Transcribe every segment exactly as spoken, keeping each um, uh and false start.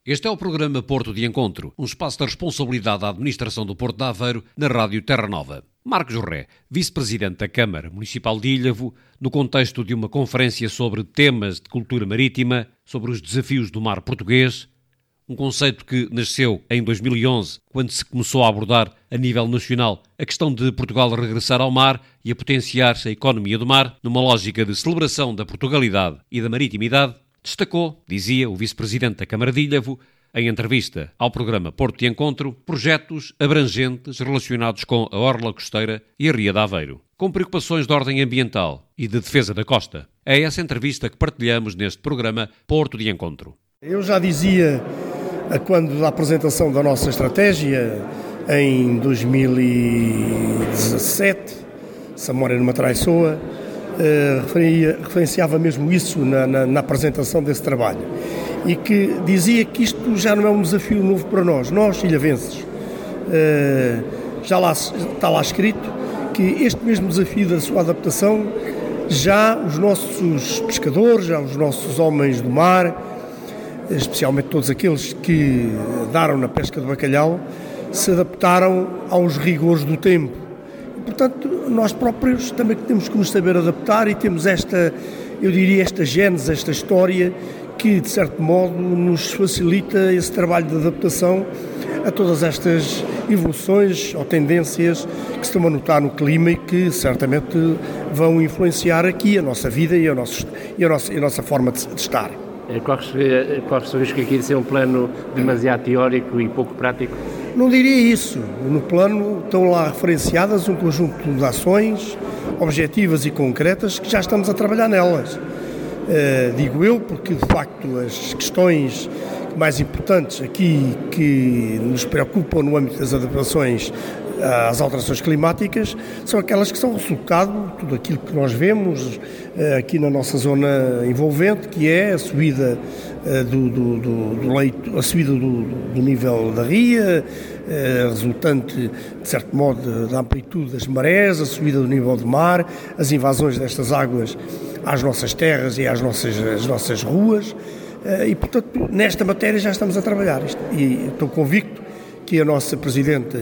Este é o programa Porto de Encontro, um espaço da responsabilidade da administração do Porto de Aveiro na Rádio Terra Nova. Marcos Jorré, vice-presidente da Câmara Municipal de Ilhavo, no contexto de uma conferência sobre temas de cultura marítima, sobre os desafios do mar português, um conceito que nasceu em dois mil e onze, quando se começou a abordar a nível nacional a questão de Portugal regressar ao mar e a potenciar a economia do mar, numa lógica de celebração da Portugalidade e da maritimidade. Destacou, dizia o vice-presidente da Câmara de Ilhavo, em entrevista ao programa Porto de Encontro, projetos abrangentes relacionados com a orla costeira e a Ria de Aveiro, com preocupações de ordem ambiental e de defesa da costa. É essa entrevista que partilhamos neste programa Porto de Encontro. Eu já dizia, quando da apresentação da nossa estratégia, em dois mil e dezassete, se a memória não me traiçoa, Uh, referia, referenciava mesmo isso na, na, na apresentação desse trabalho e que dizia que isto já não é um desafio novo para nós, nós ilhavenses. Uh, já lá, está lá escrito que este mesmo desafio da sua adaptação já os nossos pescadores, já os nossos homens do mar, especialmente todos aqueles que daram na pesca de bacalhau, se adaptaram aos rigores do tempo. Portanto, nós próprios também temos que nos saber adaptar e temos esta, eu diria, esta gênese, esta história que, de certo modo, nos facilita esse trabalho de adaptação a todas estas evoluções ou tendências que se estão a notar no clima e que certamente vão influenciar aqui a nossa vida e a, nosso, e a, nossa, e a nossa forma de, de estar. Corre-se o risco aqui de ser um plano demasiado teórico e pouco prático? Não diria isso. No plano estão lá referenciadas um conjunto de ações objetivas e concretas que já estamos a trabalhar nelas. Uh, digo eu, porque de facto as questões mais importantes aqui que nos preocupam no âmbito das adaptações às alterações climáticas são aquelas que são resultado de tudo aquilo que nós vemos uh, aqui na nossa zona envolvente, que é a subida uh, do, do, do, do leito, a subida do, do nível da ria, uh, resultante, de certo modo, da amplitude das marés, a subida do nível do mar, as invasões destas águas às nossas terras e às nossas, às nossas ruas. E, portanto, nesta matéria já estamos a trabalhar. E estou convicto que a nossa Presidente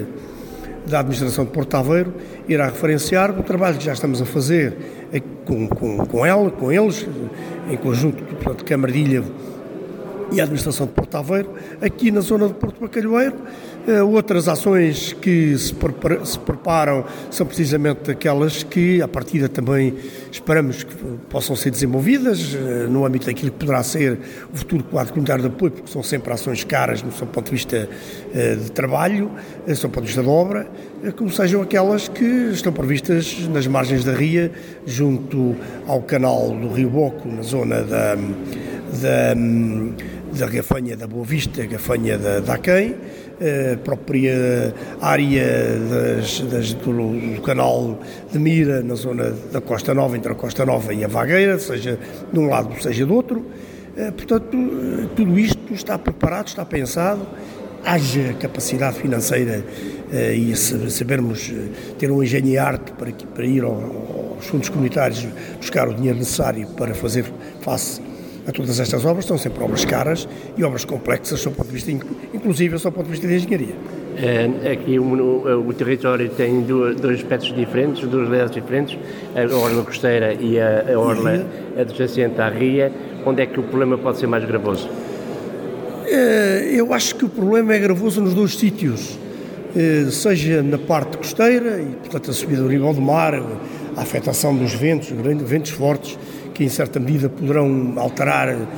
da Administração de Porto de Aveiro irá referenciar o trabalho que já estamos a fazer com, com, com ela, com eles, em conjunto com a Câmara de Ilhavo e a Administração de Porto de Aveiro, aqui na zona de Porto Bacalhoeiro. Uh, outras ações que se, prepara, se preparam são precisamente aquelas que, à partida, também esperamos que possam ser desenvolvidas uh, no âmbito daquilo que poderá ser o futuro quadro comunitário de apoio, porque são sempre ações caras do seu ponto de vista uh, de trabalho, do seu ponto de vista de obra, uh, como sejam aquelas que estão previstas nas margens da ria, junto ao canal do Rio Boco, na zona da, da, da Gafanha da Boa Vista, Gafanha da, da Aquém, a própria área das, das, do, do canal de Mira, na zona da Costa Nova, entre a Costa Nova e a Vagueira, seja de um lado, seja do outro. Portanto, tudo isto está preparado, está pensado, haja capacidade financeira e sabermos ter um engenho e arte para, para ir aos fundos comunitários buscar o dinheiro necessário para fazer face a todas estas obras. Estão sempre obras caras e obras complexas, do ponto de vista, inclusive, do ponto de vista de engenharia. É, aqui o, o, o território tem dois, dois aspectos diferentes, duas realidades diferentes, a orla costeira e a, a orla adjacente à ria. Onde é que o problema pode ser mais gravoso? É, eu acho que o problema é gravoso nos dois sítios, é, seja na parte costeira, e portanto a subida do nível do mar, a afetação dos ventos, grandes ventos fortes, que em certa medida poderão alterar uh,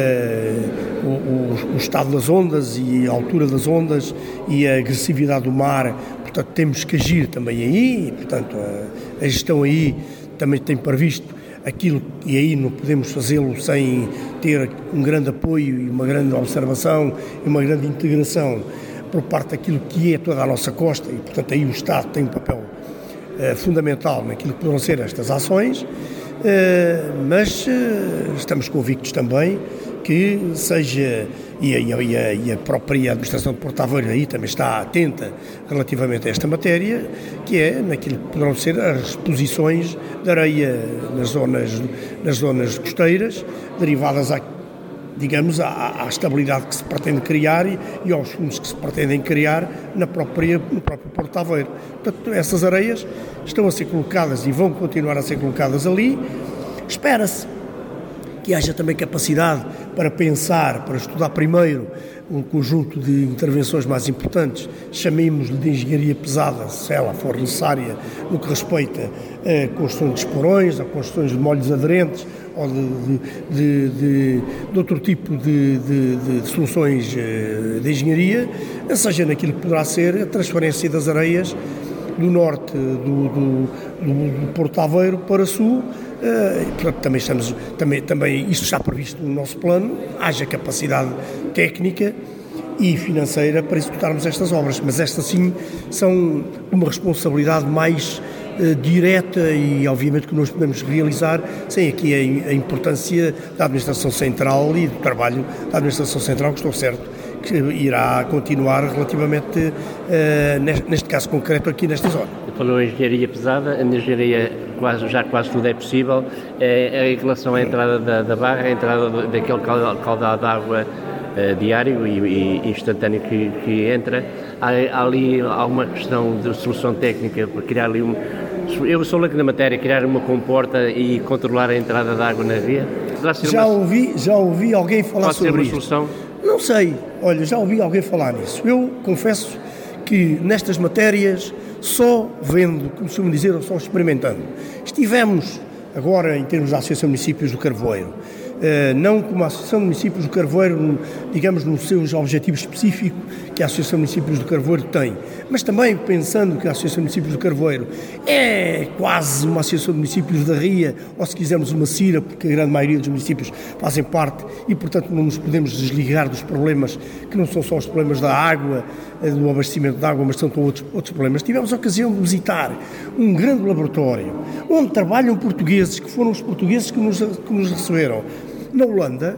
o, o, o estado das ondas e a altura das ondas e a agressividade do mar. Portanto, temos que agir também aí, e, portanto, a, a gestão aí também tem previsto aquilo, e aí não podemos fazê-lo sem ter um grande apoio e uma grande observação e uma grande integração por parte daquilo que é toda a nossa costa, e, portanto, aí o Estado tem um papel uh, fundamental naquilo que poderão ser estas ações. Uh, mas uh, estamos convictos também que seja, e a, e, a, e a própria administração de Porto de Aveiro aí também está atenta relativamente a esta matéria, que é naquilo que poderão ser as reposições de areia nas zonas, nas zonas costeiras, derivadas digamos, à, à estabilidade que se pretende criar e, e aos fundos que se pretendem criar na própria, no próprio Porto de Aveiro. Portanto, essas areias estão a ser colocadas e vão continuar a ser colocadas ali. Espera-se que haja também capacidade para pensar, para estudar primeiro um conjunto de intervenções mais importantes, chamemos-lhe de engenharia pesada, se ela for necessária, no que respeita a construção de esporões, a construções de molhos aderentes ou de, de, de, de, de outro tipo de, de, de soluções de engenharia, seja naquilo que poderá ser a transferência das areias do norte do, do, do, do Porto de Aveiro para sul. Uh, portanto, também estamos, também, também isso está previsto no nosso plano, haja capacidade técnica e financeira para executarmos estas obras, mas estas sim são uma responsabilidade mais uh, direta e obviamente que nós podemos realizar sem aqui a, a importância da Administração Central e do trabalho da Administração Central, que estou certo que irá continuar relativamente, uh, neste, neste caso concreto, aqui nesta zona. Falou em engenharia pesada, a engenharia quase, já quase tudo é possível, é, é em relação à entrada da, da barra, a entrada daquele caudal de água uh, diário e, e instantâneo que, que entra. Há, há ali alguma questão de solução técnica para criar ali um... Eu sou leigo na matéria, criar uma comporta e controlar a entrada da água na ria? Já, uma... ouvi, já ouvi alguém falar Pode sobre isso. Pode ser uma isto. solução? Não sei, olha, já ouvi alguém falar nisso. Eu confesso que nestas matérias só vendo, como se dizer, ou só experimentando. Estivemos agora em termos da Associação de Municípios do Carvoeiro, não como a Associação de Municípios do Carvoeiro, digamos, nos seus objetivos específicos que a Associação de Municípios do Carvoeiro tem, mas também pensando que a Associação de Municípios do Carvoeiro é quase uma Associação de Municípios da Ria, ou se quisermos uma CIRA, porque a grande maioria dos municípios fazem parte e, portanto, não nos podemos desligar dos problemas que não são só os problemas da água, do abastecimento de água, mas são outros, outros problemas. Tivemos a ocasião de visitar um grande laboratório onde trabalham portugueses, que foram os portugueses que nos, que nos receberam na Holanda,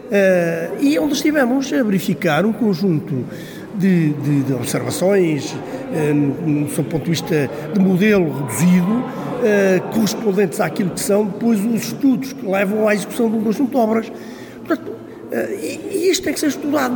uh, e onde estivemos a verificar um conjunto de, de, de observações, uh, no, no seu ponto de vista de modelo reduzido, uh, correspondentes àquilo que são depois os estudos que levam à execução de um conjunto de obras. Portanto, uh, e, e isto tem que ser estudado.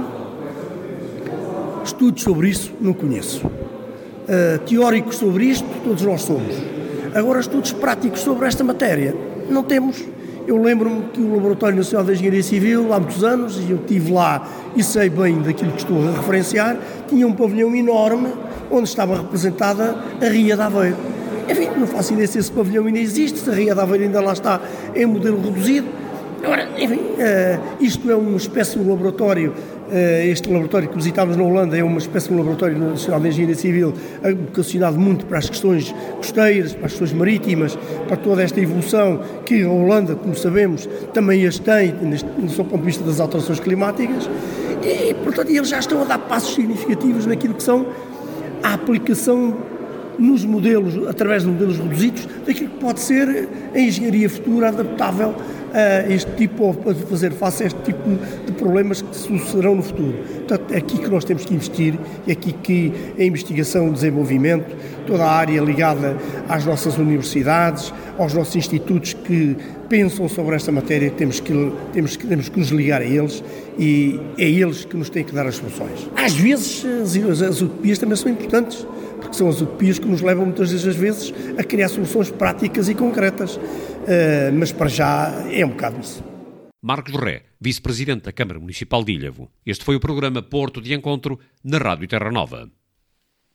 Estudos sobre isso não conheço. Uh, teóricos sobre isto, todos nós somos. Agora, estudos práticos sobre esta matéria, não temos. Eu lembro-me que o Laboratório Nacional de Engenharia Civil, há muitos anos, e eu estive lá e sei bem daquilo que estou a referenciar, tinha um pavilhão enorme onde estava representada a Ria de Aveiro. Enfim, não faço ideia se esse pavilhão ainda existe, se a Ria de Aveiro ainda lá está em modelo reduzido. Agora, enfim, uh, isto é uma espécie de laboratório, uh, este laboratório que visitámos na Holanda é uma espécie de laboratório nacional de engenharia civil vocacionado muito para as questões costeiras, para as questões marítimas, para toda esta evolução que a Holanda, como sabemos, também as tem neste, do seu ponto de vista das alterações climáticas e, portanto, eles já estão a dar passos significativos naquilo que são a aplicação nos modelos, através de modelos reduzidos, daquilo que pode ser a engenharia futura adaptável a este tipo, ou a fazer face a este tipo de problemas que sucederão no futuro. Portanto, é aqui que nós temos que investir, é aqui que a investigação, o desenvolvimento, toda a área ligada às nossas universidades, aos nossos institutos que pensam sobre esta matéria, temos que, temos que, temos que nos ligar a eles e é eles que nos têm que dar as soluções. Às vezes, as, as utopias também são importantes, porque são as utopias que nos levam muitas das vezes a criar soluções práticas e concretas, uh, mas para já é um bocado isso. Marcos Ré, vice-presidente da Câmara Municipal de Ilhavo. Este foi o programa Porto de Encontro na Rádio Terra Nova.